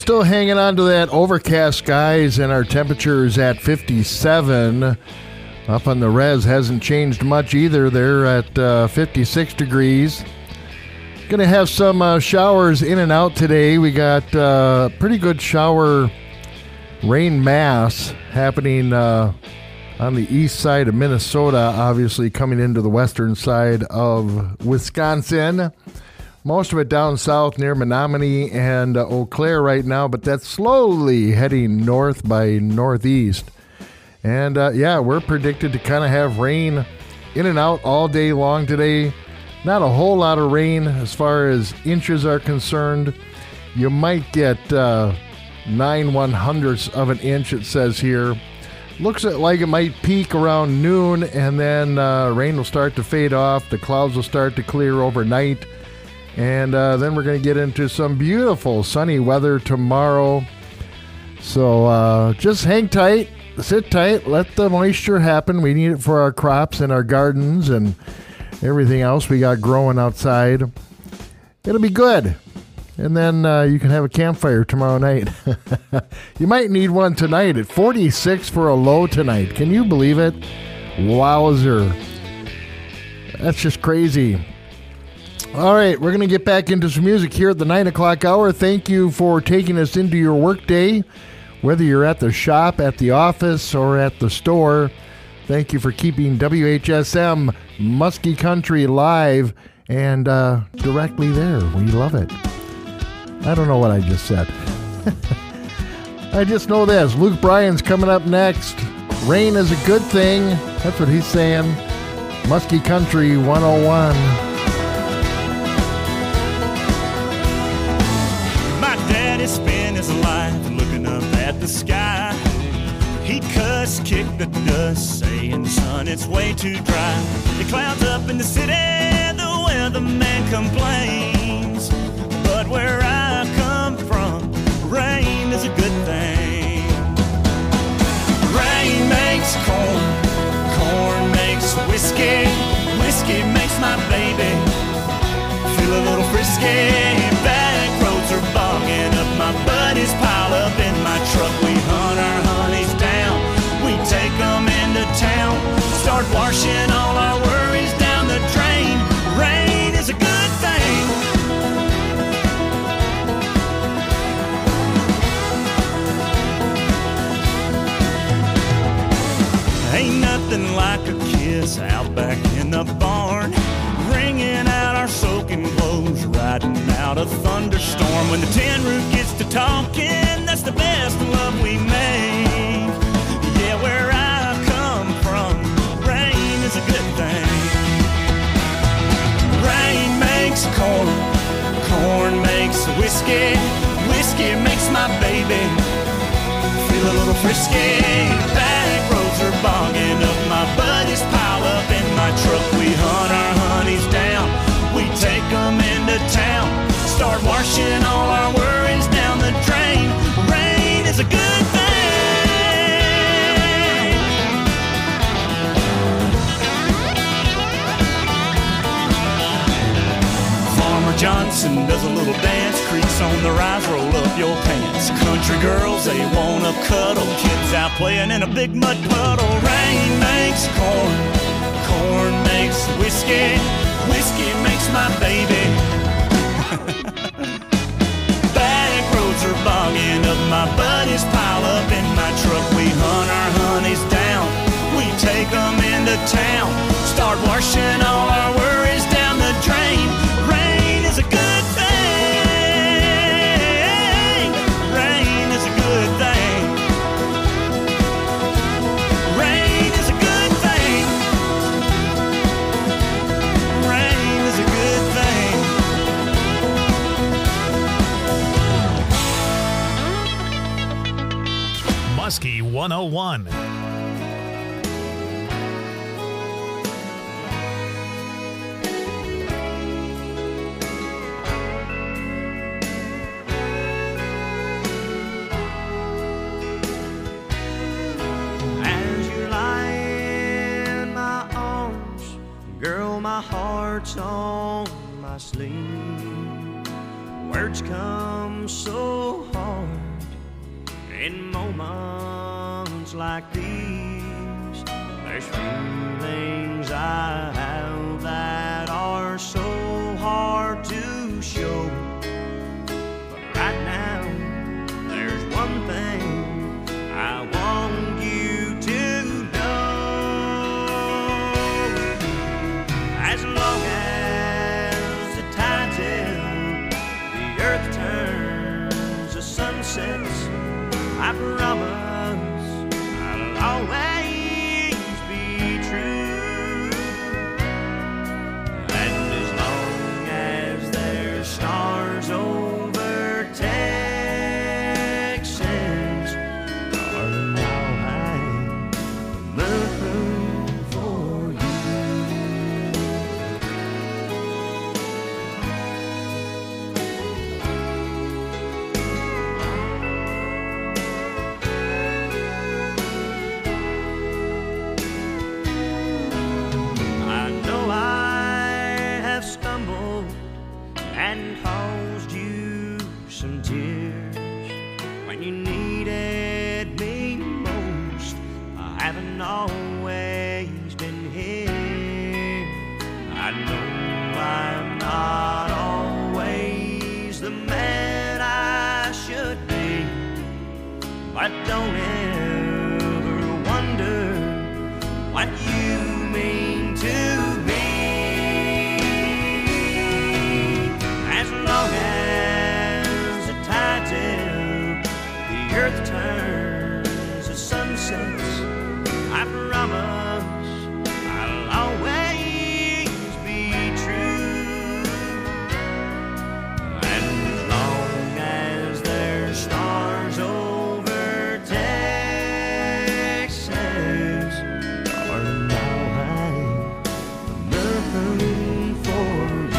Still hanging on to that overcast skies, and our temperature is at 57. Up on the res hasn't changed much either. They're at 56 degrees. Going to have some showers in and out today. We got pretty good shower rain mass happening on the east side of Minnesota, obviously coming into the western side of Wisconsin. Most of it down south near Menominee and Eau Claire right now, but that's slowly heading north by northeast. And we're predicted to kind of have rain in and out all day long today. Not a whole lot of rain as far as inches are concerned. You might get 9/100ths of an inch, it says here. Looks like it might peak around noon, and then rain will start to fade off. The clouds will start to clear overnight. And then we're going to get into some beautiful sunny weather tomorrow. So just hang tight, sit tight, let the moisture happen. We need it for our crops and our gardens and everything else we got growing outside. It'll be good. And then you can have a campfire tomorrow night. You might need one tonight at 46 for a low tonight. Can you believe it? Wowzer. That's just crazy. All right, we're going to get back into some music here at the 9 o'clock hour. Thank you for taking us into your workday, whether you're at the shop, at the office, or at the store. Thank you for keeping WHSM Muskie Country live and directly there. We love it. I don't know what I just said. I just know this. Luke Bryan's coming up next. Rain is a good thing. That's what he's saying. Muskie Country 101. Spent his life looking up at the sky. He'd cuss, kick the dust, saying, son, it's way too dry. The clouds up in the city, the weatherman complains. But where I come from, rain is a good thing. Rain makes corn, corn makes whiskey, whiskey makes my baby feel a little frisky. Back roads are bogging up, my buddies pile up in my truck. We hunt our honeys down, we take them into town, start washing all our worries down the drain. Rain is a good thing. Ain't nothing like a kiss out back in the barn, wringing out our soaking clothes, riding out a thunderstorm. When the tin roof gets to talking, that's the best love we make. Yeah, where I come from, rain is a good thing. Rain makes corn, corn makes whiskey, whiskey makes my baby feel a little frisky. Back roads are bogging up, my buddies pile up in my truck. We hunt our honeys down, we take them into town, start washing all our worries down the drain. Rain is a good thing. Farmer Johnson does a little dance, creaks on the rise, roll up your pants. Country girls, they wanna cuddle, kids out playing in a big mud puddle. Rain makes corn, corn makes whiskey, whiskey makes my baby. Back roads are bogging up, my buddies pile up in my truck. We hunt our honeys down, we take them into town, start washing all our worries down the drain. Rain is a good thing. Rain is a good thing. Rain is a good thing. Rain is a good thing. Muskie 101. Heart's on my sleeve. Words come so hard moments like these, there's feelings I have that are so hard to show. But right now, there's one thing I want you to know. As long as the tide's in, the earth turns, the sun sets, I promise I'll always be true. And as long as there's stars over Texas, darling, I'll hang the moon for you. I know I have stumbled and caused you some tears when you needed me most. I haven't always been here. I know I'm not always the man I should be, but don't ever wonder what you mean to me. As long as the tide's in, the earth turns, the sun sets, I promise I'll always be true. And as long as there's stars over Texas, darling, I'll hang the moon for you.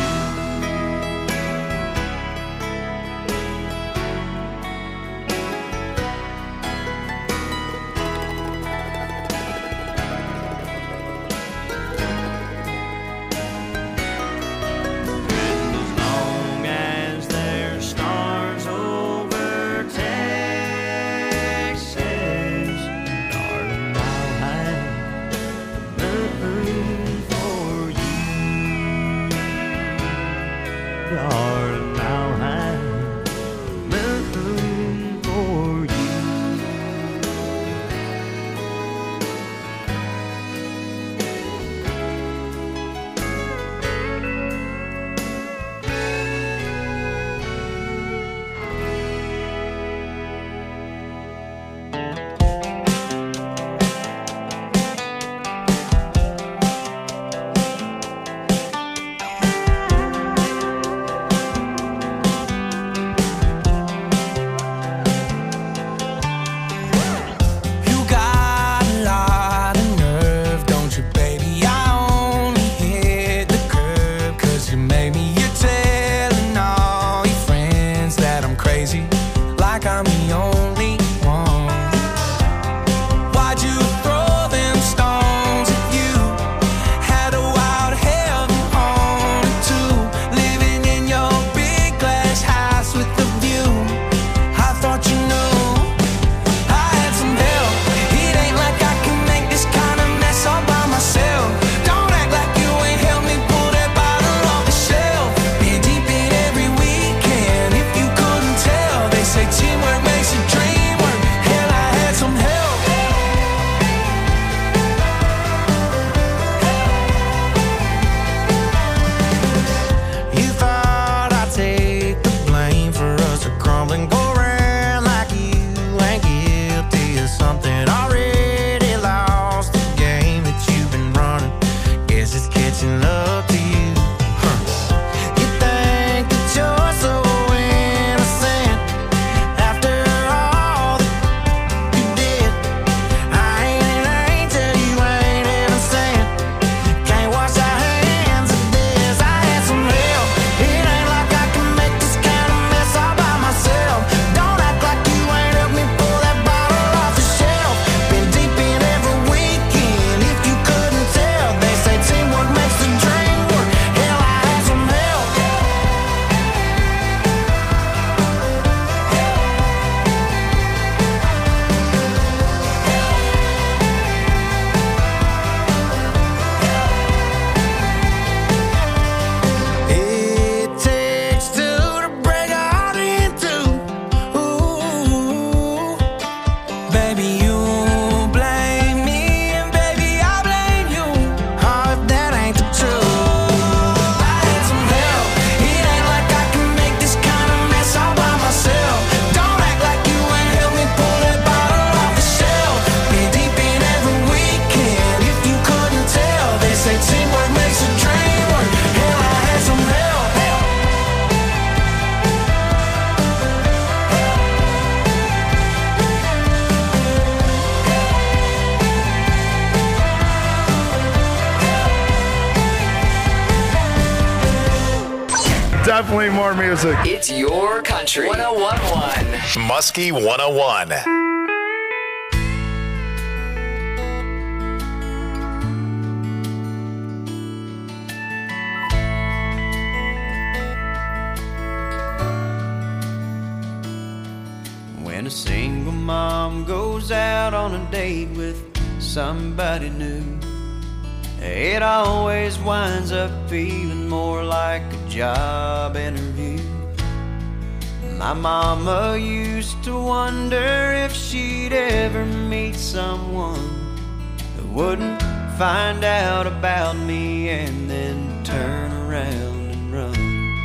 And as long as there's stars over Texas, darling, I'll hang the moon for you. Darling, I'll hang the moon for you. You got a lot of nerve, don't you, baby? I only hit the curb 'cause you made me. You're telling all your friends that I'm crazy, like I'm the only one. Why'd you throw them stones at you? Had a wild heaven on it too, living in your big glass house with the view. I thought you knew I had some help. It ain't like I can make this kind of mess all by myself. Don't act like you ain't helped me pull that bottle off the shelf. Been deep in every weekend, if you couldn't tell. They say teamwork makes a me more music. It's your country. 101.1. Muskie 101. When a single mom goes out on a date with somebody new, it always winds up feeling more like a job interview. My mama used to wonder if she'd ever meet someone who wouldn't find out about me and then turn around and run.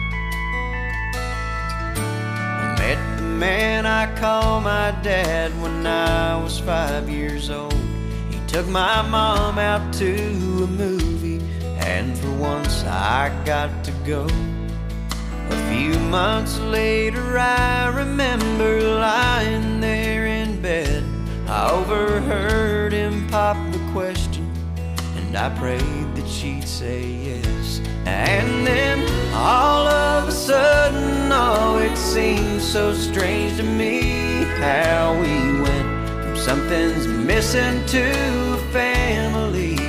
I met the man I call my dad when I was 5 years old. He took my mom out to a movie, and for once I got to go. A few months later I remember lying there in bed. I overheard him pop the question, and I prayed that she'd say yes. And then all of a sudden, oh, it seemed so strange to me how we went from something's missing to a family.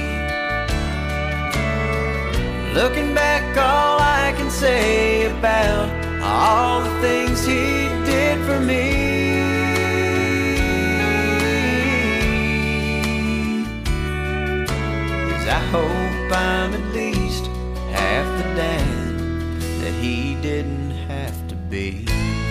Looking back, all I can say about all the things he did for me is I hope I'm at least half the dad that he didn't have to be.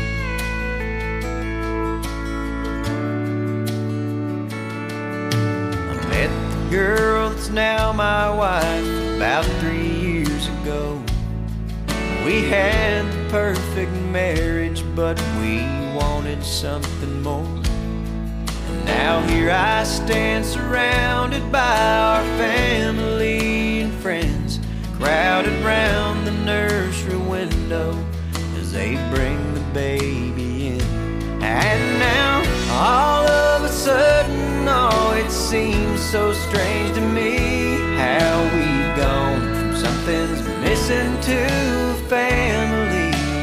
I met the girl that's now my wife about 3 years ago. We had the perfect marriage, but we wanted something more. And now here I stand surrounded by our family and friends, crowded round the nursery window as they bring the baby in. And now all of a sudden, oh, it seems so strange to me how we've gone from something's missing to family.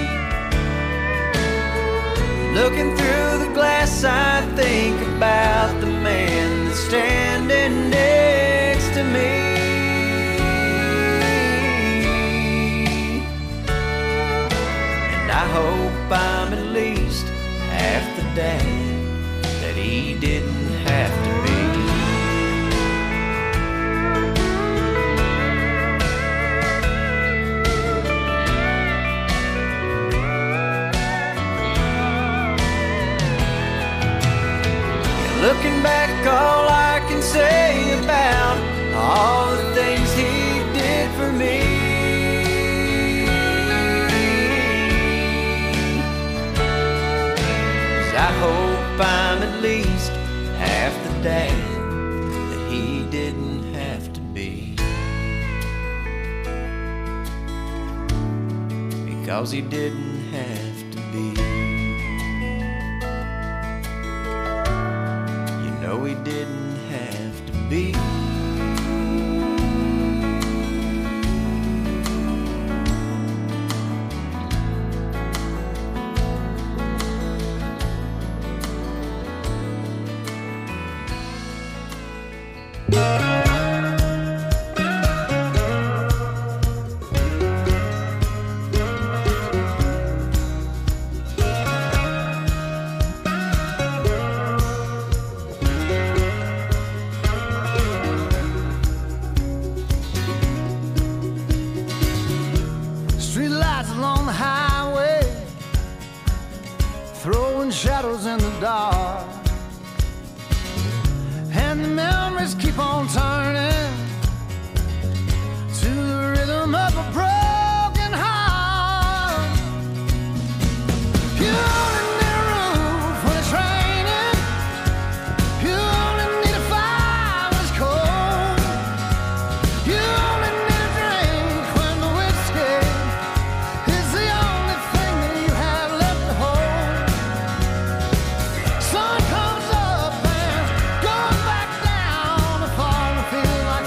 Looking through the glass, I think about the man that's standing next to me. And I hope I'm at least half the dad that he didn't have to be. Looking back, all I can say about all the things he did for me is I hope I'm at least half the dad that he didn't have to be, because he didn't have to be. No, he didn't have to be. Shadows in the dark, and the memories keep on turning to the rhythm of a broken heart. You only need a roof when it's raining. You only need a fire when it's cold. You only need a drink when the whiskey is the only thing that you have left to hold. Sun comes up and goes back down. The fall feels like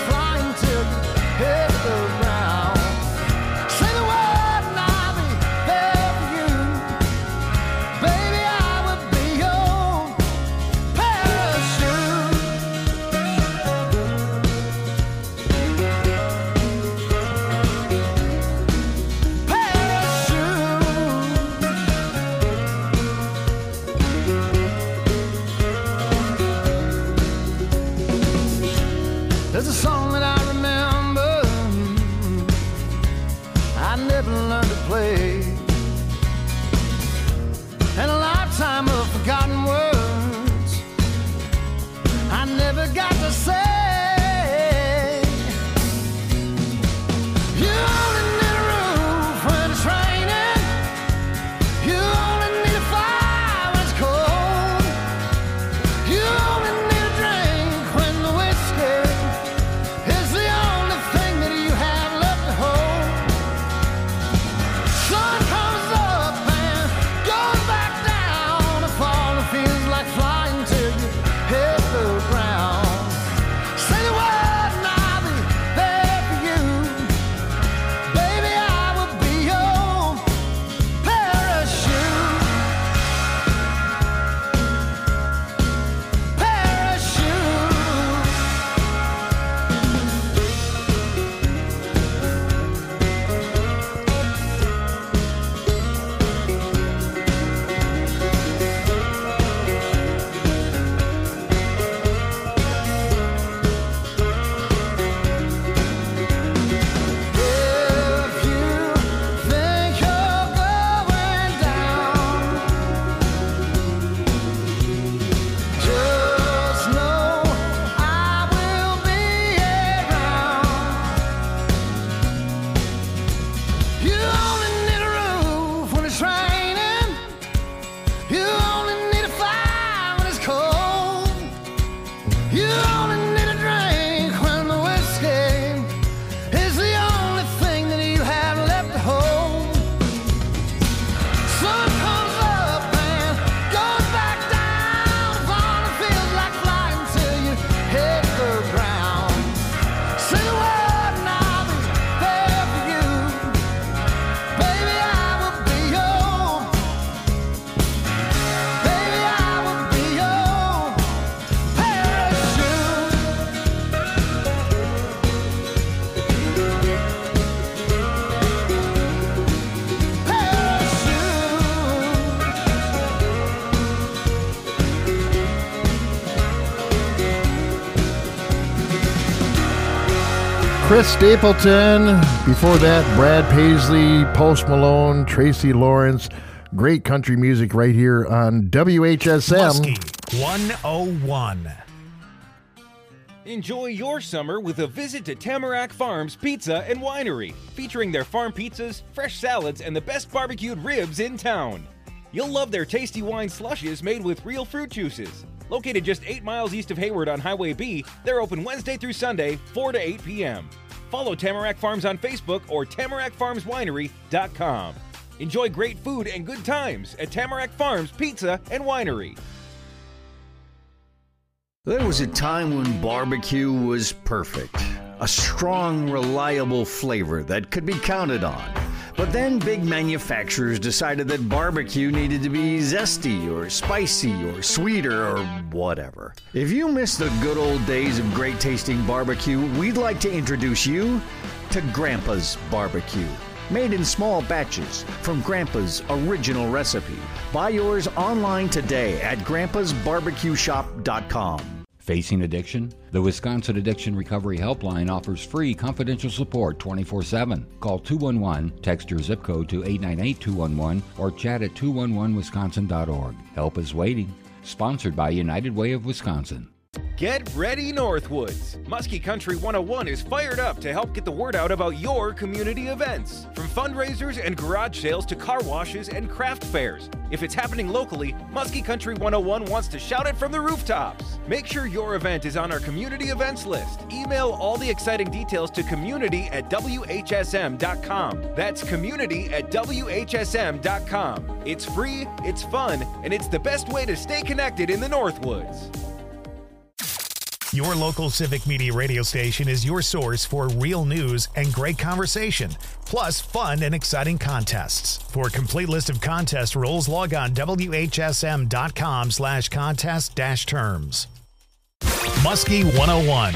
You only need a drink when the whiskey is the only thing that you have left to hold. Sun comes up and goes back down. Fun feels like flying till you hit the ground. Say the word and I'll be there for you. Baby, I will be your. Baby, I will be your parachute. Chris Stapleton. Before that, Brad Paisley, Post Malone, Tracy Lawrence. Great country music right here on WHSM. Muskie 101. Enjoy your summer with a visit to Tamarack Farms Pizza and Winery, featuring their farm pizzas, fresh salads, and the best barbecued ribs in town. You'll love their tasty wine slushes made with real fruit juices. Located just 8 miles east of Hayward on Highway B, they're open Wednesday through Sunday, 4 to 8 p.m. Follow Tamarack Farms on Facebook or TamarackFarmsWinery.com. Enjoy great food and good times at Tamarack Farms Pizza and Winery. There was a time when barbecue was perfect. A strong, reliable flavor that could be counted on. But then big manufacturers decided that barbecue needed to be zesty or spicy or sweeter or whatever. If you miss the good old days of great tasting barbecue, we'd like to introduce you to Grandpa's Barbecue. Made in small batches from Grandpa's original recipe. Buy yours online today at grandpasbarbecueshop.com. Facing addiction? The Wisconsin Addiction Recovery Helpline offers free confidential support 24/7. Call 211, text your zip code to 898-211, or chat at 211wisconsin.org. Help is waiting. Sponsored by United Way of Wisconsin. Get ready, Northwoods! Muskie Country 101 is fired up to help get the word out about your community events. From fundraisers and garage sales to car washes and craft fairs. If it's happening locally, Muskie Country 101 wants to shout it from the rooftops. Make sure your event is on our community events list. Email all the exciting details to community@WHSM.com. That's community@WHSM.com. It's free, it's fun, and it's the best way to stay connected in the Northwoods. Your local Civic Media radio station is your source for real news and great conversation, plus fun and exciting contests. For a complete list of contest rules, log on WHSM.com/contest-terms. Muskie 101.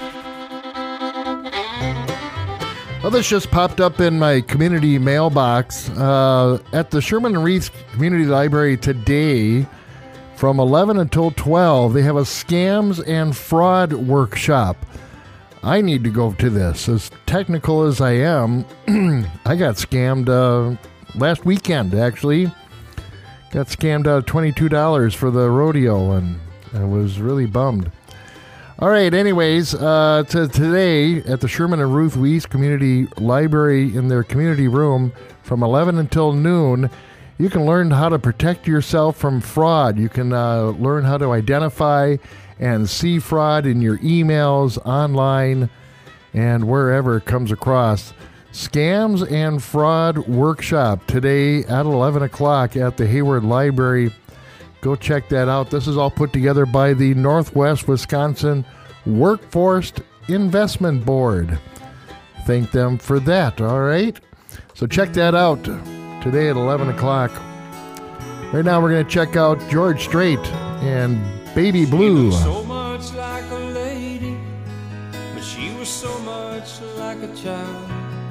Well, this just popped up in my community mailbox. At the Sherman and Reese Community Library today, from 11 until 12, they have a scams and fraud workshop. I need to go to this. As technical as I am, I got scammed last weekend, actually. Got scammed out of $22 for the rodeo, and I was really bummed. All right, anyways, today at the Sherman and Ruth Weiss Community Library in their community room from 11 until noon, you can learn how to protect yourself from fraud. You can learn how to identify and see fraud in your emails, online, and wherever it comes across. Scams and Fraud Workshop today at 11 o'clock at the Hayward Library. Go check that out. This is all put together by the Northwest Wisconsin Workforce Investment Board. Thank them for that, all right? So check that out today at 11 o'clock. Right now we're going to check out George Strait and Baby Blue. She looked so much like a lady, but she was so much like a child.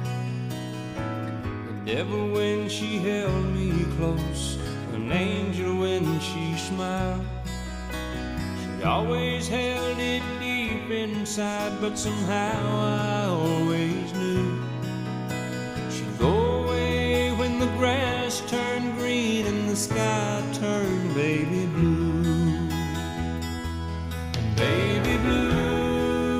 The devil when she held me close, an angel when she smiled. She always held it deep inside, but somehow I always knew she'd go away when the grass turned green and the sky turned baby blue. And baby blue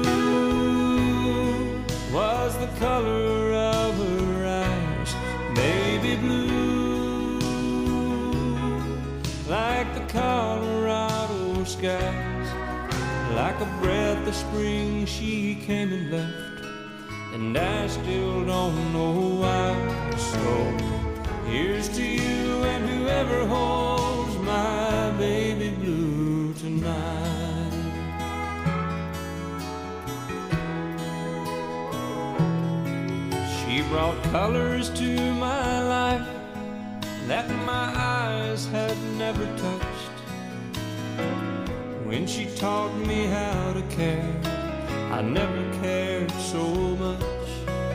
was the color of her eyes. Baby blue, like the Colorado skies. Like a breath of spring she came and left, and I still don't know why. So here's to you and whoever holds my baby blue tonight. She brought colors to my life that my eyes had never touched. When she taught me how to care, I never cared so much.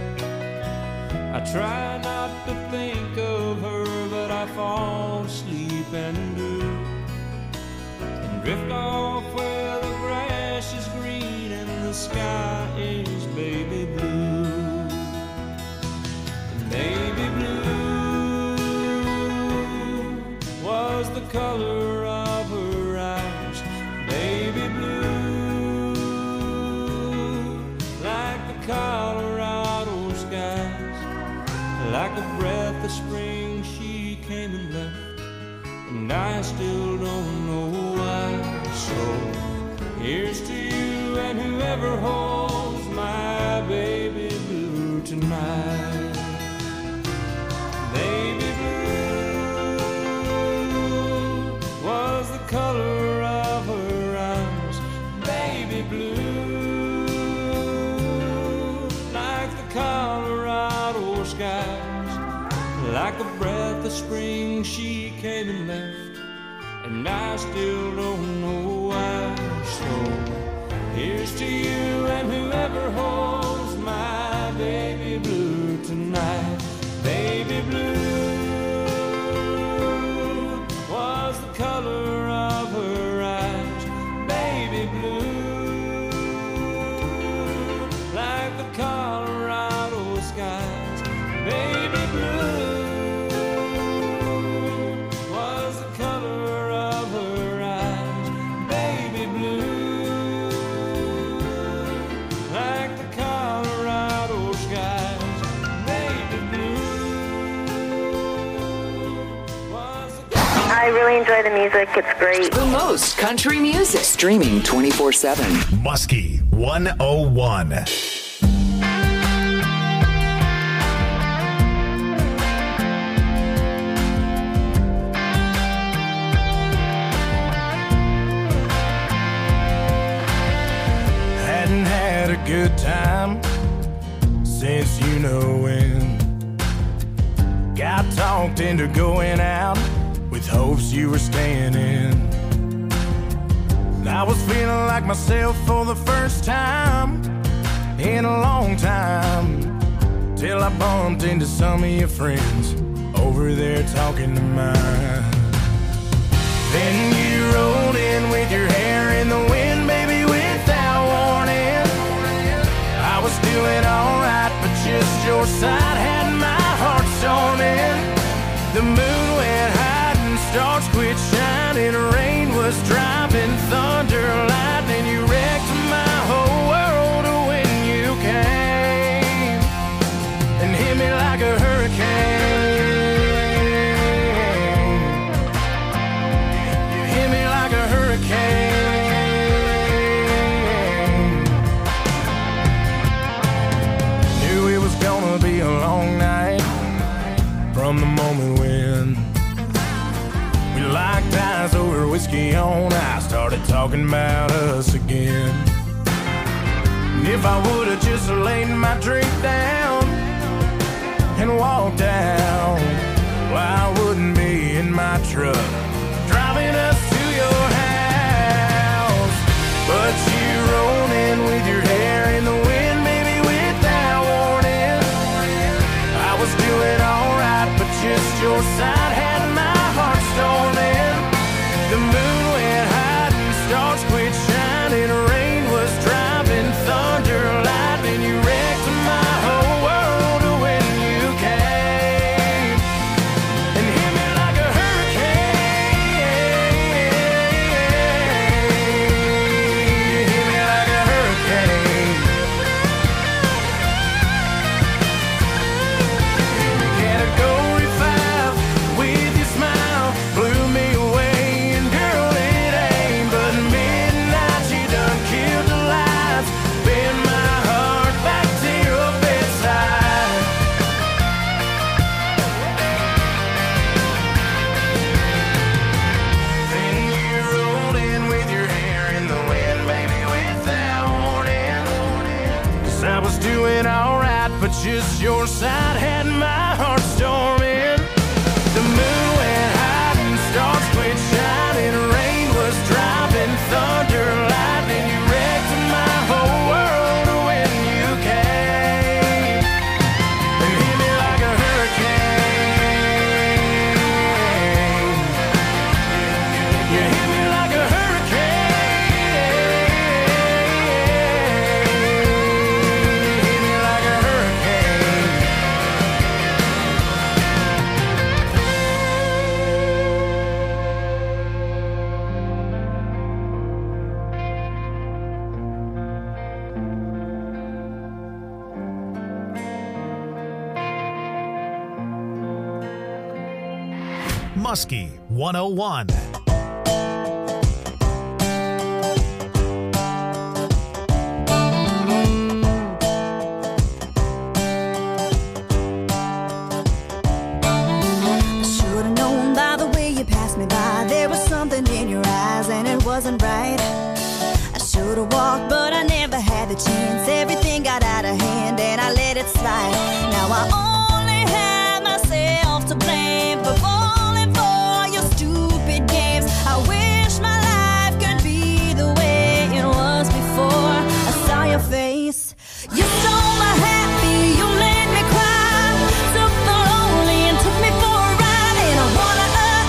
I try not to think of her, but I fall asleep and do, and drift off where the grass is green and the sky is baby blue. And baby blue was the color of her eyes. Baby blue, like the Colorado skies. Like a breath of spring she came and left, and I still don't know why. So here's to you and whoever holds my baby blue tonight. Baby blue was the color of her eyes. Baby blue, like the Colorado skies. Like a breath of spring she came and left, and I still don't know why. So here's to you and whoever holds my baby blue tonight. Baby blue was the color of her eyes. Baby blue, like the Colorado skies. Baby blue was the color of her eyes. Baby blue, like the Colorado skies. Baby blue was the I really enjoy the music. It's great. The most country music. Streaming 24/7. Muskie 101. Hadn't had a good time since you know when. Got talked into going out with hopes you were staying in. I was feeling like myself for the first time in a long time, till I bumped into some of your friends over there talking to mine. Then you rolled in with your hair in the wind, baby, without warning. I was doing alright, but just your side had my heart storming. The moon went high and stars quit shining. Rain was driving, thunder, lightning. You wrecked my whole world when you came and hit me like a hurricane. You hit me like a hurricane. Knew it was gonna be a long night from the moment when we locked eyes over whiskey on ice, started talking about us again. And if I would've just laid my drink down and walked out, well, I wouldn't be in my truck driving us to your house. But you rolled in with your hair in the wind, baby, without warning. I was doing alright, but just your side had my heart storming. The moon went high and stars quit shining. Rain was driving, thunder, lightning. You wrecked my whole world when you came and hit me like a hurricane. just your side had my heart storming. The moon went high and stars quit shining. Rain was driving, thunder, lightning. You wrecked my whole world when you came and hit me like a hurricane. You hit me like a Muskie 101. Should've known by the way you passed me by, there was something in your eyes and it wasn't right. I should've walked, but I never had the chance. Everything got out of hand and I let it slide. Now I only have myself to blame for falling for your stupid games. I wish my life could be the way it was before I saw your face. You stole my happy, you made me cry, took the lonely and took me for a ride, and I wanna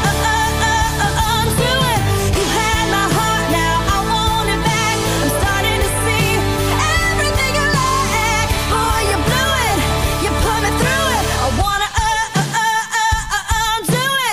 undo it. You had my heart, now I want it back. I'm starting to see everything you lack. Boy, you blew it, you put me through it. I wanna undo it.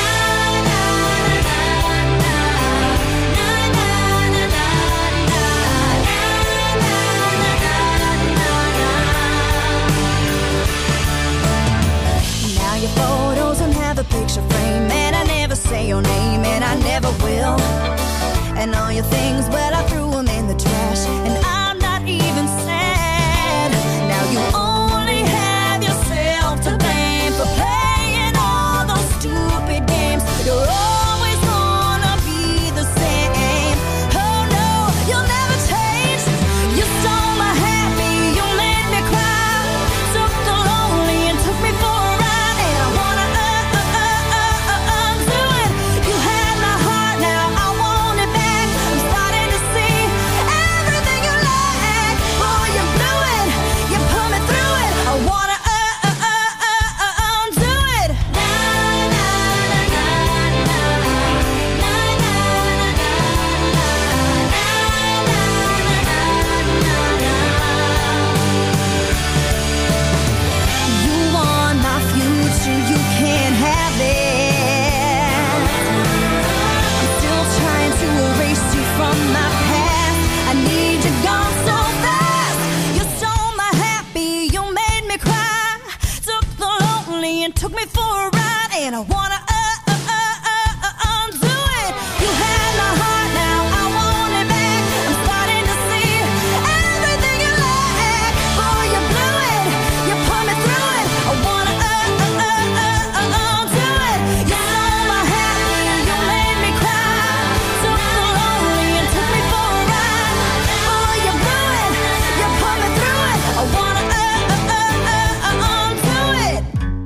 Now your photos don't have a picture frame, and I never say your name, and I never will. And all your things, well, I threw them in the trash, and I'm not even sad. Now you only have yourself to blame for playing all those stupid games. You're always gonna be the same. Oh no, you'll never change. You stole my happy, you made me cry, took the lonely and took me for a ride, and I wanna undo it. You had my heart, now I want it back. I'm starting to see everything you lack. Boy, you blew it, you put me through it. I wanna undo it. You want my future, you can't have it. I'm still trying to erase you from my past. I need you gone so fast. You stole my happy, you made me cry, took the lonely and took me for a ride, and I wanna undo it. You had my heart, now I want it back. I'm starting to see everything you lack. Boy, you blew it, you put me through it. I wanna undo it. You stole my happy, you made me cry, took the lonely and took me for a ride. Boy, you blew it, you put me through it. I wanna undo it.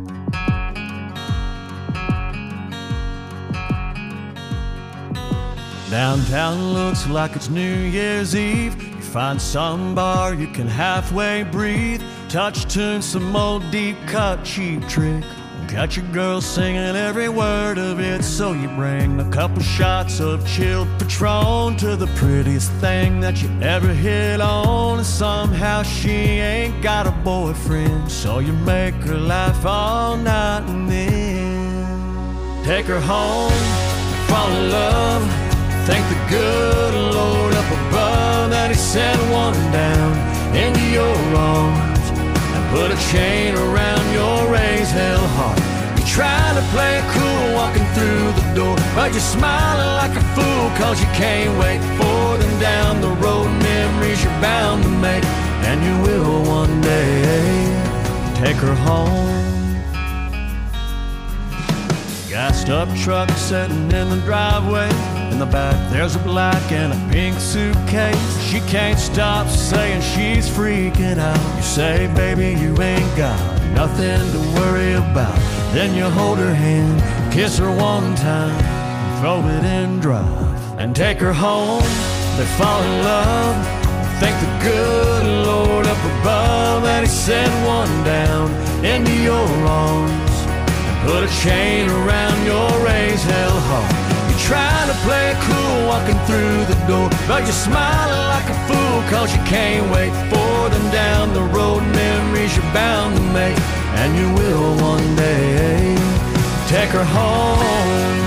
Downtown looks like it's New Year's Eve. You find some bar you can halfway breathe. Touch tune, some old deep cut cheap trick. Got your girl singing every word of it. So you bring a couple shots of chilled Patron to the prettiest thing that you ever hit on. And somehow she ain't got a boyfriend, so you make her laugh all night and then take her home, fall in love. Thank the good Lord up above that He sent one down into your arms and put a chain around your raised hell heart. You're trying to play it cool walking through the door, but you're smiling like a fool cause you can't wait for them down the road. Memories you're bound to make, and you will one day take her home. Gassed up truck sitting in the driveway, In the back there's a black and a pink suitcase. She can't stop saying she's freaking out. You say, baby, you ain't got nothing to worry about. Then you hold her hand, kiss her one time, throw it in drive, and take her home. They fall in love. Thank the good Lord up above that He sent one down into your arms and put a chain around your raised hell heart. You're trying to play it cool walking through the door, but you're smiling like a fool 'cause you can't wait for them down the road. Memories you're bound to make, and you will one day. Take her home.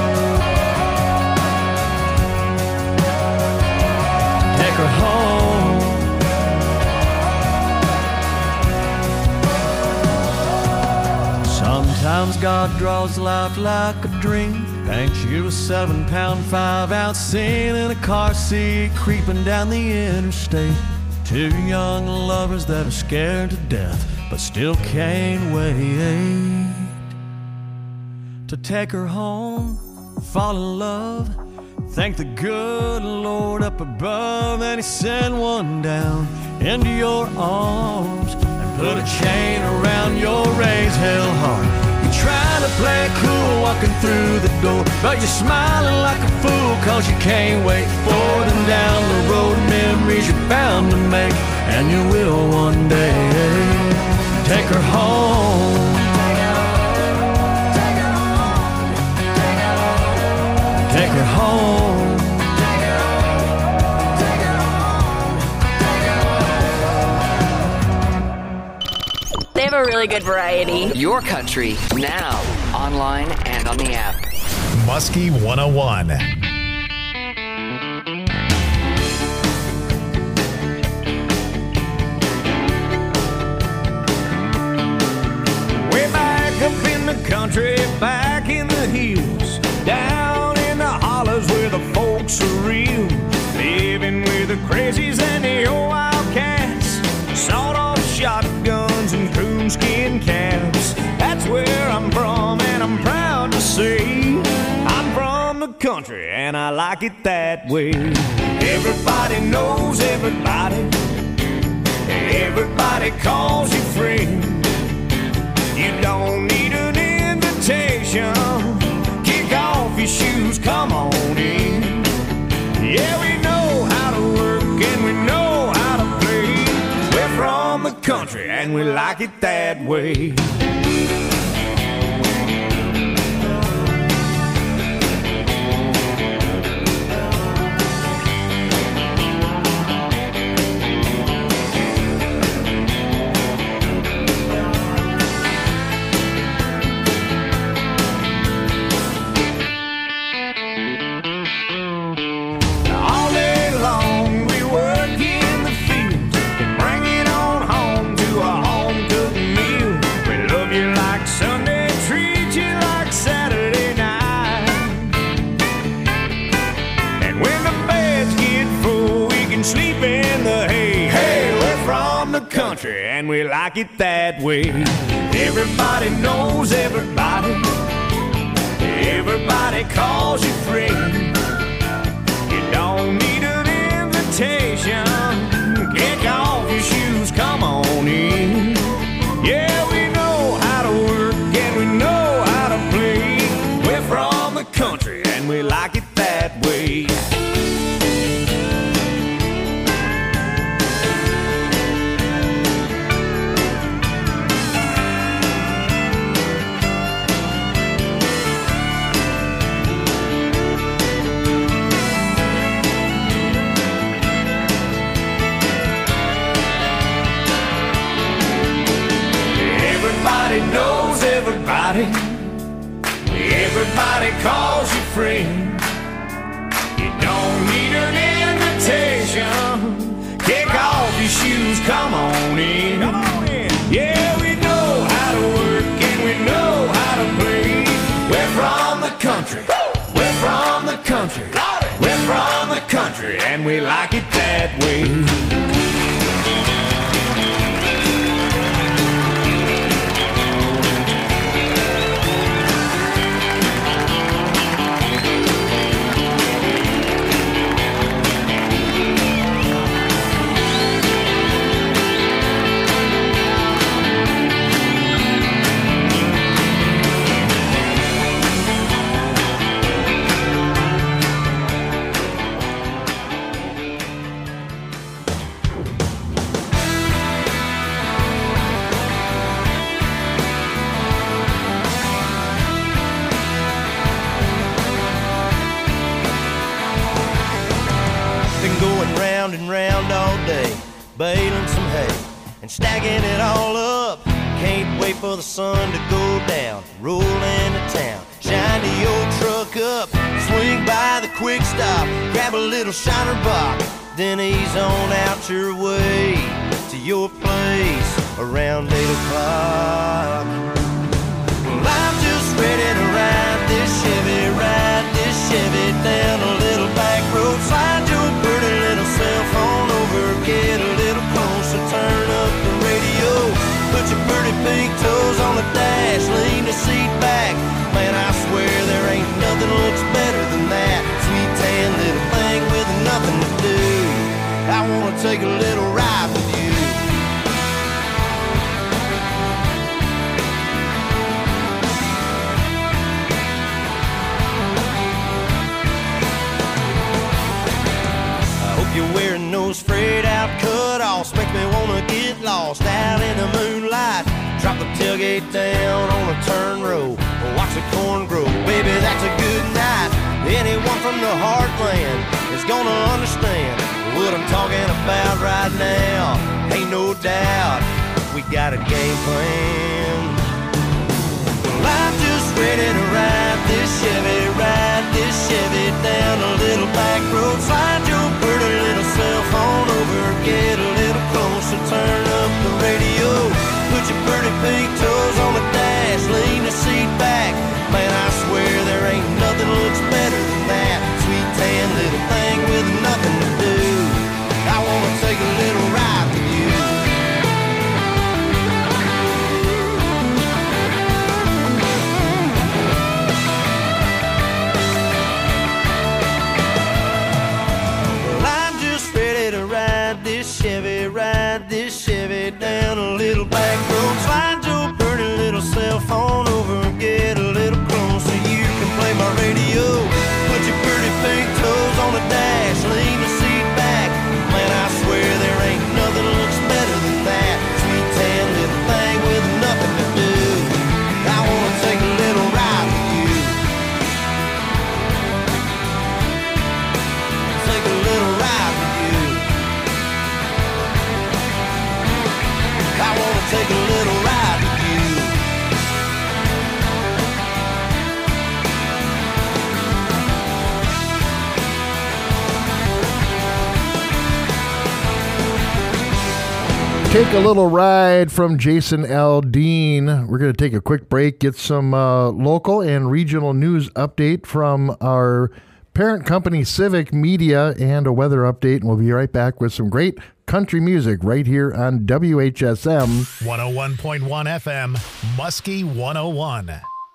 Take her home. Sometimes God draws life like a dream. Paints you a 7-pound, 5-ounce scene in a car seat creeping down the interstate. Two young lovers that are scared to death but still can't wait to take her home, fall in love. Thank the good Lord up above that He sent one down into your arms and put a chain around your raised hell heart. You're trying to play it cool walking through the door, but you're smiling like a fool 'cause you can't wait for them down the road. Memories you're bound to make, and you will one day. Take her home. Take her home. They have a really good variety. Your country, now, online and on the app. Muskie 101. Way back up in the country, back in the hills, down in the hollers where the folks are real, living with the crazies and the old wildcats, sawed-off shotguns and coonskin caps. That's where I'm from, and I'm proud to say I'm from the country, and I like it that way. Everybody knows everybody. Everybody calls you friend. You don't need an invitation. Kick off your shoes, come on in. Yeah, we know how to work and we know how to play. We're from the country and we like it that way. And we like it that way. Everybody knows everybody. Everybody calls you friend. You don't need an invitation. Kick off your shoes, come on in. Yeah, we know how to work and we know how to play. We're from the country and we like it that way. Everybody knows everybody. Everybody calls you friend. You don't need an invitation. Kick off your shoes, come on in. Come on in. Yeah, we know how to work and we know how to play. We're from the country. We're from the country. We're from the country and we like it that way. round and round all day, baling some hay and stacking it all up. Can't wait for the sun to go down, roll into town, shine the old truck up, swing by the quick stop, grab a little shiner box, then ease on out your way to your place around 8 o'clock. Well, I'm just ready to ride this Chevy down a little back road. Slide your pretty little cell phone over, get a little closer, turn up the radio, put your pretty pink toes on the dash, lean the seat back. Man, I swear there ain't nothing looks better than that sweet tan little thing with nothing to do. I wanna take a little ride with you. You're wearing those frayed out cut-offs, makes me wanna get lost out in the moonlight. Drop the tailgate down on a turn row, watch the corn grow. Baby, that's a good night. Anyone from the heartland is gonna understand what I'm talking about right now. Ain't no doubt, we got a game plan. Well, I'm just ready to ride this Chevy down a little back road. Slide your pretty little cell phone over, get a little closer, turn up the radio, put your pretty pink toes on the dash, lean the seat back. Man, I swear there ain't nothing looks better than that sweet tan little thing with nothing to do. I wanna take a little ride with you. Ride this Chevy down a little back road. Slide your pretty little cell phone over, get a little closer. You can play my radio, put your pretty pink toes on the dash, lean the seat back. Man, I swear there ain't nothing looks better than that sweet tan little thing with nothing to do. I wanna take a little ride with you. Take a little ride with you. I wanna take a little ride with you. Take a little ride from Jason Aldean. We're going to take a quick break, get some local and regional news update from our parent company Civic Media and a weather update, and we'll be right back with some great country music right here on WHSM 101.1 FM, Muskie 101.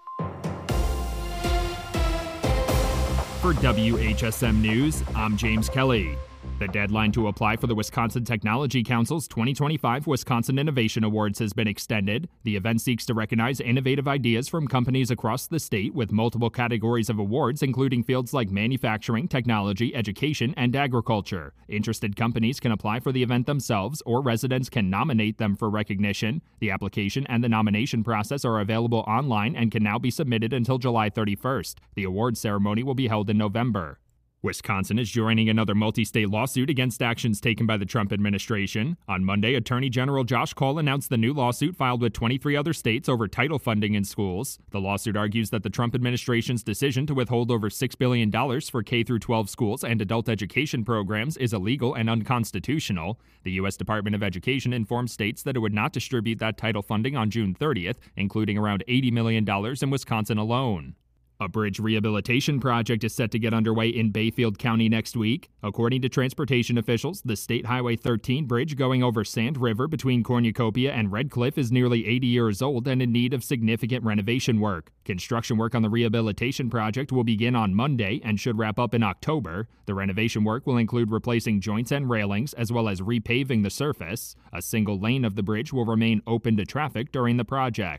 For WHSM News, I'm James Kelly. The deadline to apply for the Wisconsin Technology Council's 2025 Wisconsin Innovation Awards has been extended. The event seeks to recognize innovative ideas from companies across the state with multiple categories of awards, including fields like manufacturing, technology, education, and agriculture. Interested companies can apply for the event themselves, or residents can nominate them for recognition. The application and the nomination process are available online and can now be submitted until July 31st. The awards ceremony will be held in November. Wisconsin is joining another multi-state lawsuit against actions taken by the Trump administration. On Monday, Attorney General Josh Cole announced the new lawsuit filed with 23 other states over title funding in schools. The lawsuit argues that the Trump administration's decision to withhold over $6 billion for K-12 schools and adult education programs is illegal and unconstitutional. The U.S. Department of Education informed states that it would not distribute that title funding on June 30th, including around $80 million in Wisconsin alone. A bridge rehabilitation project is set to get underway in Bayfield County next week. According to transportation officials, the State Highway 13 bridge going over Sand River between Cornucopia and Red Cliff is nearly 80 years old and in need of significant renovation work. Construction work on the rehabilitation project will begin on Monday and should wrap up in October. The renovation work will include replacing joints and railings as well as repaving the surface. A single lane of the bridge will remain open to traffic during the project.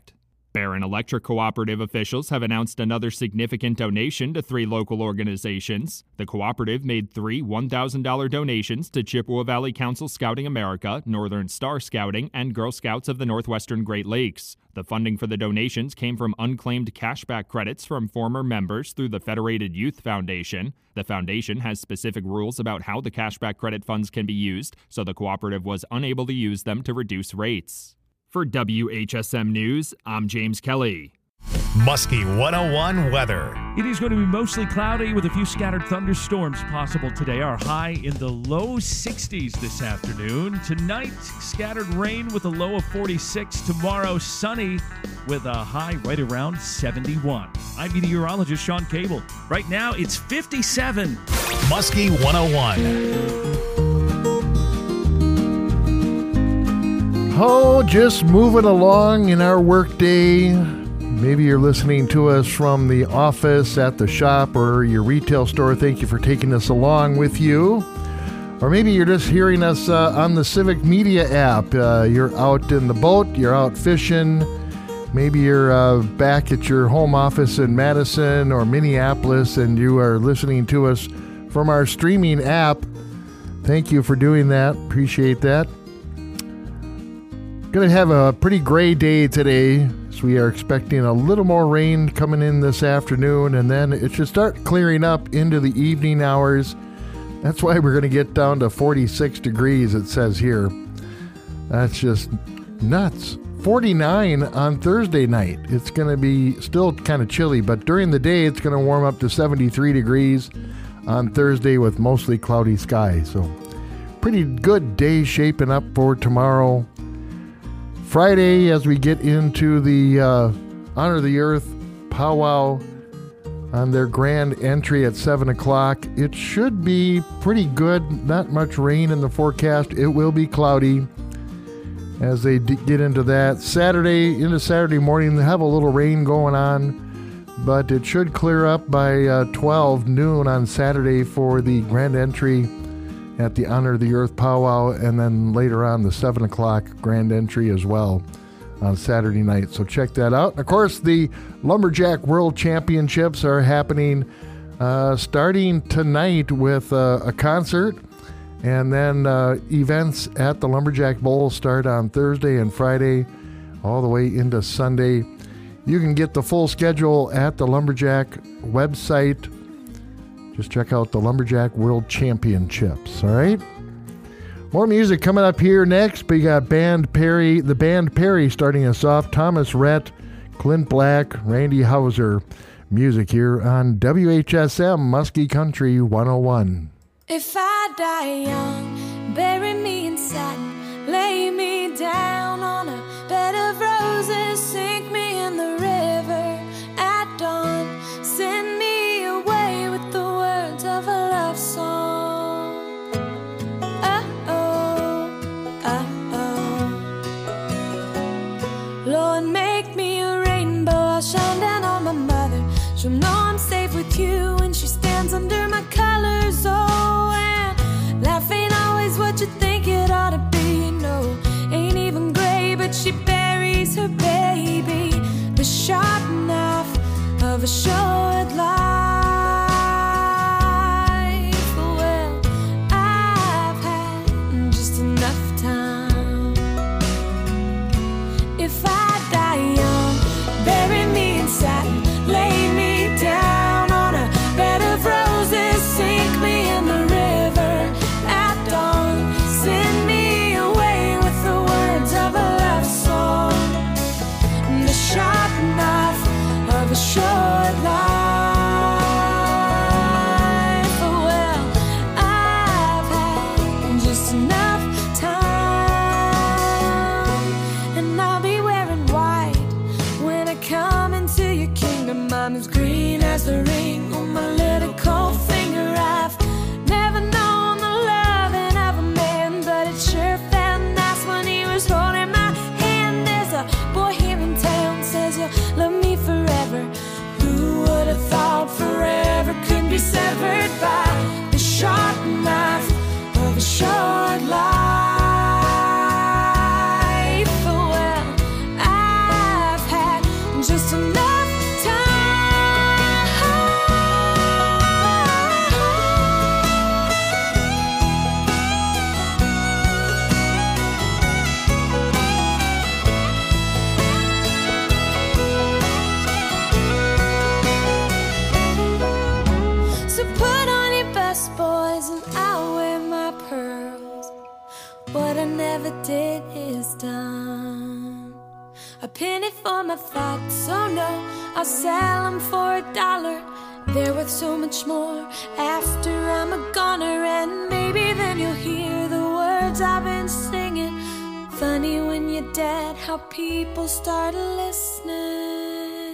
Barron Electric Cooperative officials have announced another significant donation to 3 local organizations. The cooperative made 3 $1,000 donations to Chippewa Valley Council Scouting America, Northern Star Scouting, and Girl Scouts of the Northwestern Great Lakes. The funding for the donations came from unclaimed cashback credits from former members through the Federated Youth Foundation. The foundation has specific rules about how the cashback credit funds can be used, so the cooperative was unable to use them to reduce rates. For WHSM News, I'm James Kelly. Muskie 101 weather. It is going to be mostly cloudy with a few scattered thunderstorms possible today. Our high in the low 60s this afternoon. Tonight, scattered rain with a low of 46. Tomorrow, sunny with a high right around 71. I'm meteorologist Sean Cable. Right now, it's 57. Muskie 101. Oh, just moving along in our workday. Maybe you're listening to us from the office, at the shop, or your retail store. Thank you for taking us along with you. Or maybe you're just hearing us on the Civic Media app. You're out in the boat, you're out fishing. Maybe you're back at your home office in Madison or Minneapolis, and you are listening to us from our streaming app. Thank you for doing that. Appreciate that. Going to have a pretty gray day today, so we are expecting a little more rain coming in this afternoon, and then it should start clearing up into the evening hours. That's why we're going to get down to 46 degrees, it says here. That's just nuts. 49 on Thursday night. It's going to be still kind of chilly, but during the day it's going to warm up to 73 degrees on Thursday with mostly cloudy skies. So pretty good day shaping up for tomorrow. Friday, as we get into the Honor the Earth powwow on their grand entry at 7 o'clock, it should be pretty good. Not much rain in the forecast. It will be cloudy as they get into that. Into Saturday morning, they have a little rain going on, but it should clear up by 12 noon on Saturday for the grand entry at the Honor the Earth powwow, and then later on the 7 o'clock grand entry as well on Saturday night. So check that out. And of course, the Lumberjack World Championships are happening starting tonight with a concert, and then events at the Lumberjack Bowl start on Thursday and Friday all the way into Sunday. You can get the full schedule at the Lumberjack website. Just check out the Lumberjack World Championships, all right? More music coming up here next. We got the Band Perry starting us off. Thomas Rhett, Clint Black, Randy Hauser. Music here on WHSM Muskie Country 101. If I die young, bury me in satin, lay me down on a bed of roses, sink me in the river at dawn, send me away with the words of a love song. Lord, make me a rainbow, I'll shine down on my mother. She'll know I'm safe with you when she stands under my colors. Oh, and life ain't always what you think it ought to be. No, ain't even gray, but she buries her baby. The sharp knife of a short life. Well, I've had just enough time. If I die young, bury me in satin, lay me down on a bed of roses, sink me in the river at dawn, send me away with the words of a love song. The sharp knife of a short life. Well, I've had just enough time, and I'll be wearing white when I come into your kingdom. I'm as green as the ring on my little cold finger. I've never known the loving of a man, but it sure felt nice when he was holding my hand. There's a boy here in town says you'll love me forever. Who would have thought forever could be severed by the sharp knife of a short life? did is done. A penny for my thoughts, oh no, I'll sell them for $1. They're worth so much more after I'm a goner. And maybe then you'll hear the words I've been singing. Funny when you're dead how people start listening.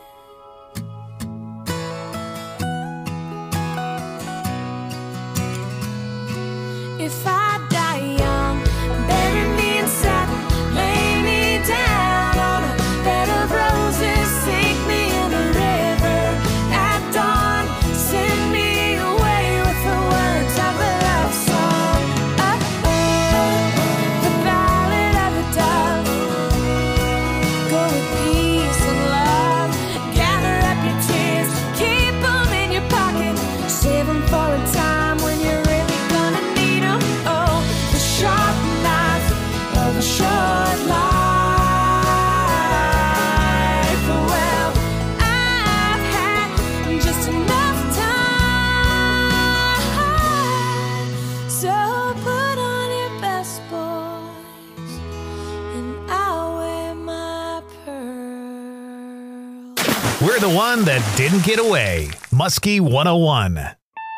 If I die young, bury me in satin, lay me down on a bed of roses, sink me in a river at dawn, send me away with the words of a love song. The ballad of the dove. Go with peace and love. Gather up your tears, keep them in your pocket, save them for a time when you're really gonna need them. Oh, the sharp knife of a short life. Well, I've had just enough time. So put on your best, boys, and I'll wear my pearl. We're the one that didn't get away. Muskie 101.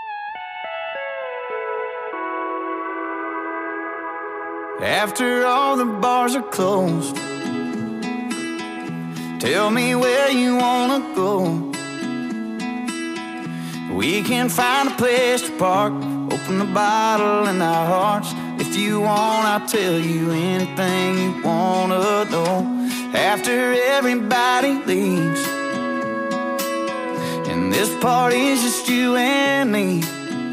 After all the bars are closed, tell me where you wanna go. We can find a place to park, open the bottle in our hearts. If you want, I'll tell you anything you wanna know. After everybody leaves, and this party's just you and me,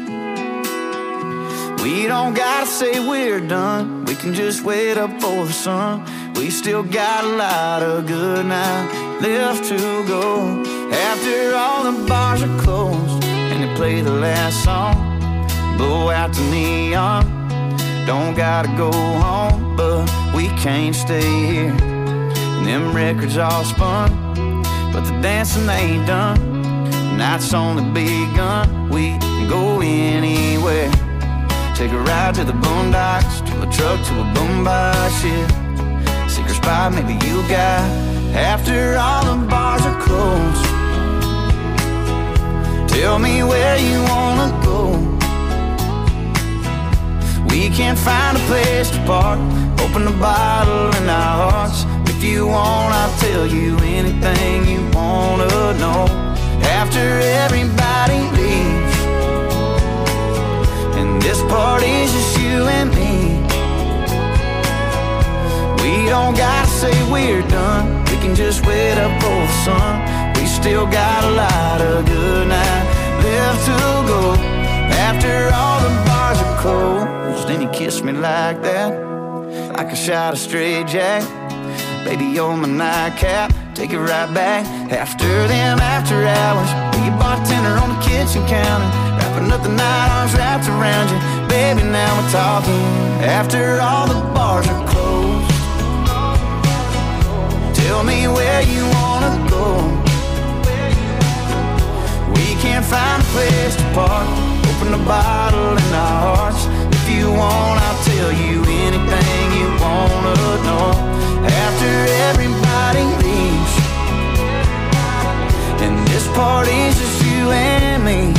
we don't gotta say we're done. We can just wait up for the sun. We still got a lot of good night left to go. After all the bars are closed and they play the last song, blow out the neon. Don't gotta go home, but we can't stay here. And them records all spun, but the dancing ain't done. The night's only begun. We can go anywhere. Take a ride to the boondocks, to a truck, to a boombox, yeah. Secret spot maybe you got. After all the bars are closed, tell me where you wanna go. We can find a place to park, open the bottle in our hearts. If you want, I'll tell you anything you wanna know. After everybody leaves, and this party's just you and me, we don't gotta say we're done. We can just wait up for the sun. We still got a lot of good night left to go. After all the bars are closed, then you kiss me like that, like a shot of straight jack. Baby, you're my nightcap, take it right back. After them after hours, be a bartender on the kitchen counter, wrapping up the night, arms wrapped around you. Baby, now we're talking. After all the bars are closed, tell me where you wanna go. We can't find a place to park, open the bottle in our hearts. If you want, I'll tell you anything you wanna know. After everybody leaves, and this party's just you and me,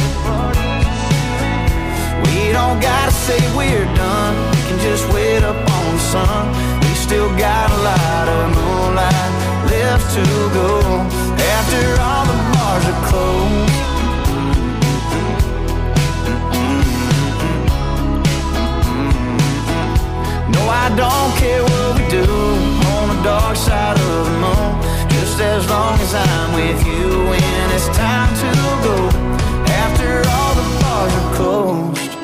we don't gotta say we're done. We can just wait up on the sun. We still got a lot of moonlight left to go. After all the bars are closed, no, I don't care what we do on the dark side of the moon, just as long as I'm with you when it's time to go. After all the bars are closed,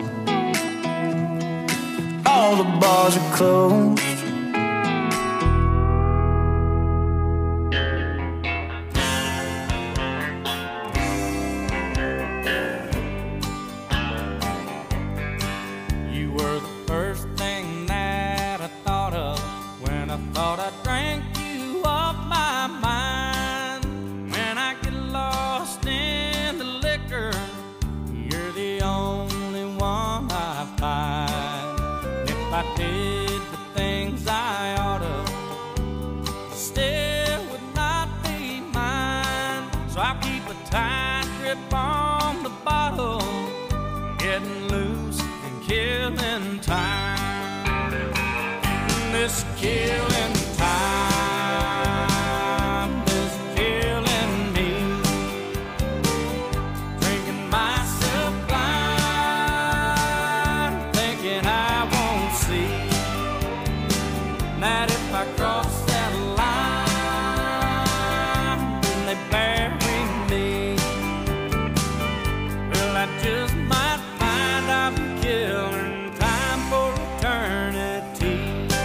all the bars are closed. You were the first thing that I thought of when I thought I drank you off my mind. When I get lost in the liquor, you're the only one I find. If I did the thing killing time. This killing time is killing me. Drinking myself blind, thinking I won't see that if I cross that line, then they bury me. Well, I just might find I'm killing time for eternity.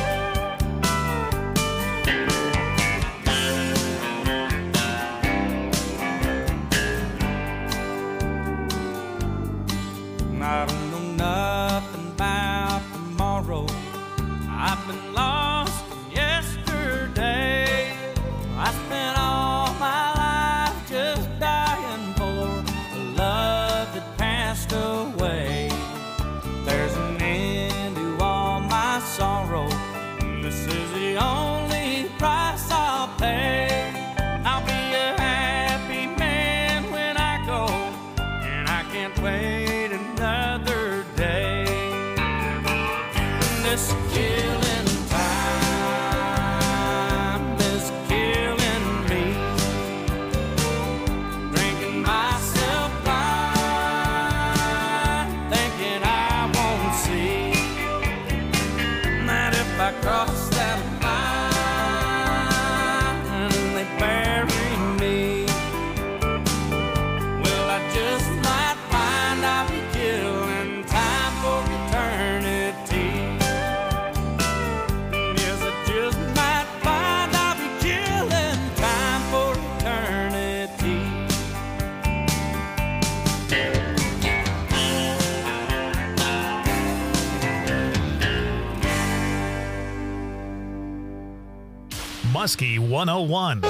I don't know nothing about tomorrow. I've been lost in yesterday. I spent all my life just dying for a love that passed away. There's an end to all my sorrow, and this is the only price I'll pay. I'll be a happy man when I go, and I can't wait another day. This killing time is killing me. Drinking myself blind, thinking I won't see that if I cross that line, they bury me. Well, I just might find I'm killing time for eternity. Yes, I just might find I'll be killing time for eternity. Muskie 101.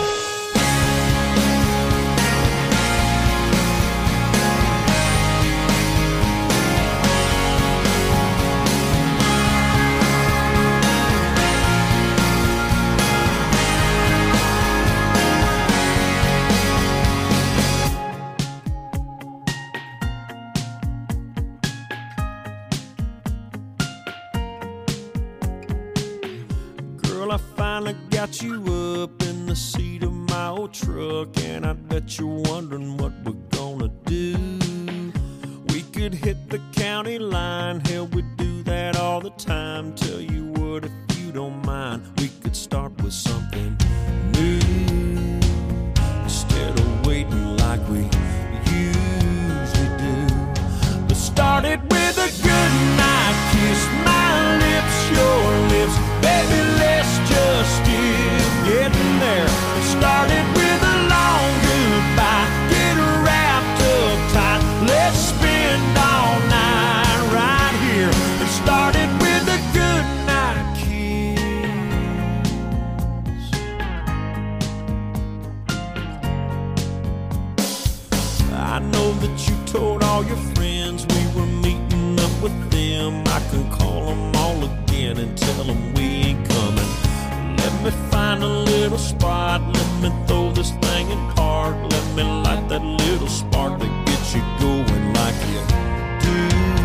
Girl, I finally got you up in the seat of my old truck, and I bet you're wondering what we're gonna do. We could hit the county line, hell, we do that all the time. Tell you what, if you don't mind, we could start with something new instead of waiting like we usually do. Let's start it with a good night kiss, my lips, your lips, baby, let's just get getting there. Let's start it with a long goodbye, get wrapped up tight, let's spend all night right here. Let's start it with a good night kiss. I know that you told all your friends we were meeting up with them. I can call them all again and tell them we ain't coming. Let me find a little spot, let me throw this thing in park, let me light that little spark that gets you going like you do.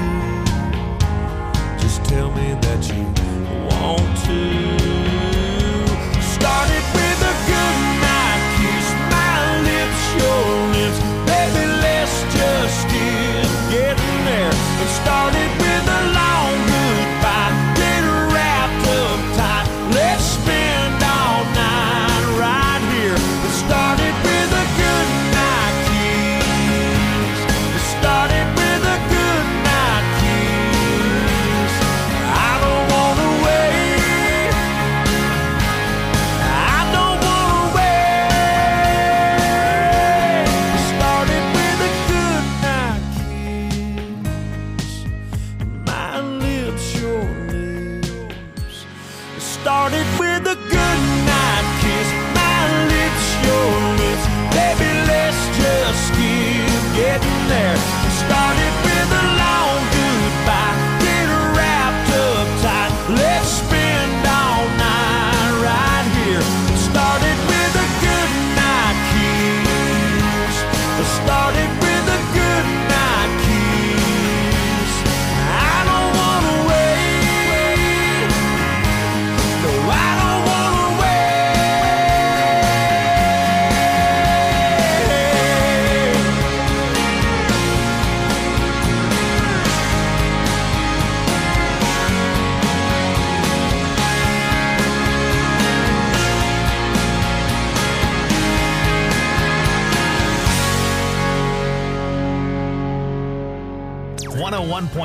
Just tell me that you want to. Start it with a good night kiss, my lips, your lips, baby, let's just get getting there. And start it with a long goodbye, get wrapped up tight, let's spend all night right here. Let's start it with a good night kiss. Let's start it with a good night kiss. I don't wanna wait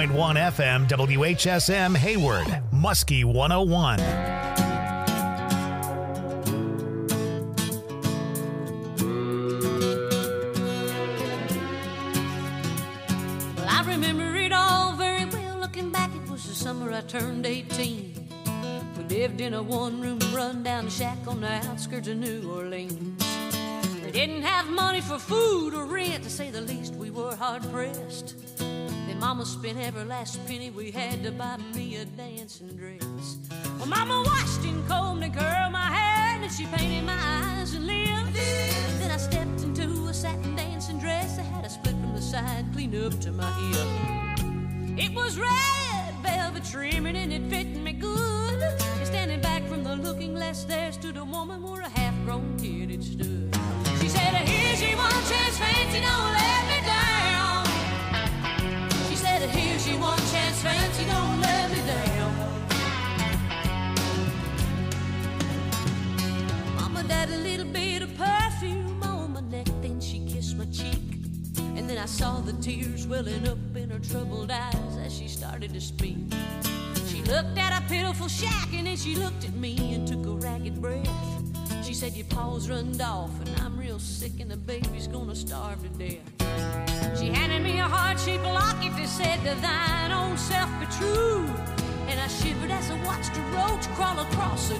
101.1 FM WHSM Hayward, Muskie 101. Well, I remember it all very well. Looking back, it was the summer I turned 18. We lived in a one-room run-down shack on the outskirts of New Orleans. We didn't have money for food or rent, to say the least. We were hard-pressed. Then Mama spent every last penny we had to buy me a dancing dress. Well, Mama washed and combed and curled my hair, and then she painted my eyes and lips. Then I stepped into a satin dancing dress that had a split from the side clean up to my hip. It was red velvet trimming and it fit me good. And standing back from the looking glass, there stood a woman where a half-grown kid had stood. She said, "Here's your one chance, fancy, don't let me down." She said, "Here's your one chance, fancy, don't let me down." Mama died a little bit of perfume on my neck, then she kissed my cheek. And then I saw the tears welling up in her troubled eyes as she started to speak. She looked at a pitiful shack and then she looked at me and took a ragged breath. She said, "Your paws runned off and I'm real sick and the baby's gonna starve to death." She handed me a heart-shaped locket that said, "To thine own self be true." And I shivered as I watched a roach crawl across a